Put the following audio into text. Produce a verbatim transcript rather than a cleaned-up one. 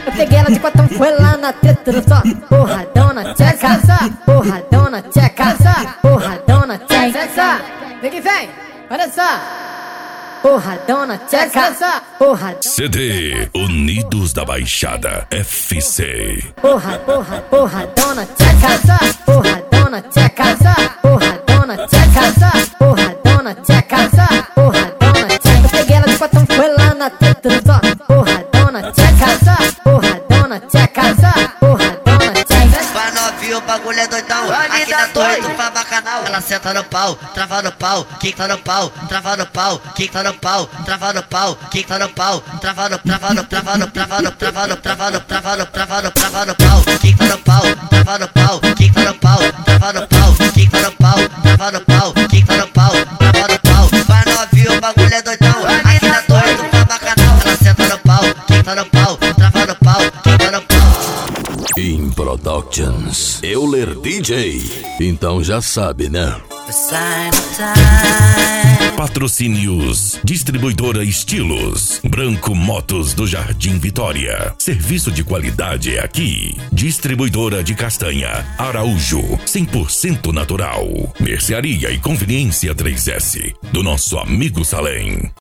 Eu peguei ela de quatão, foi lá na treta do só. Porradona, tcheca, porradona, tcheca, porradona, tcheca. Vem que vem, olha só. Porradona, tcheca, porra. C D Unidos da Baixada F C. Porra, porra, porradona, tcheca, porradona, tcheca, porradona, tcheca, porradona, tcheca, porradona, tcheca. Eu peguei ela de quatão, foi lá na treta do só. Porradona, tcheca, porradona, tcheca, porradona, tcheca. Pra novinho o bagulho é doidão. Aqui na torre tu faz bacanal. Ela senta no pau, trava no pau, quica no pau, trava no pau, quica no pau, trava no pau, quica no pau, trava no, trava no, trava no, trava no, trava no, trava no, trava no, trava no, trava no pau, quica no pau, trava no pau, quica no pau, trava no pau, quica no pau, trava no pau, quica no pau, trava no pau. Pra novinho o bagulho é doidão. Aqui na torre tu faz bacanal. Ela senta no pau, quica no pau, trava no pau, quica no pau. In Productions, Euler D J. Então já sabe, né? Patrocínios: Distribuidora Estilos, Branco Motos do Jardim Vitória. Serviço de qualidade é aqui. Distribuidora de castanha Araújo, cem por cento natural. Mercearia e Conveniência três S, do nosso amigo Salem.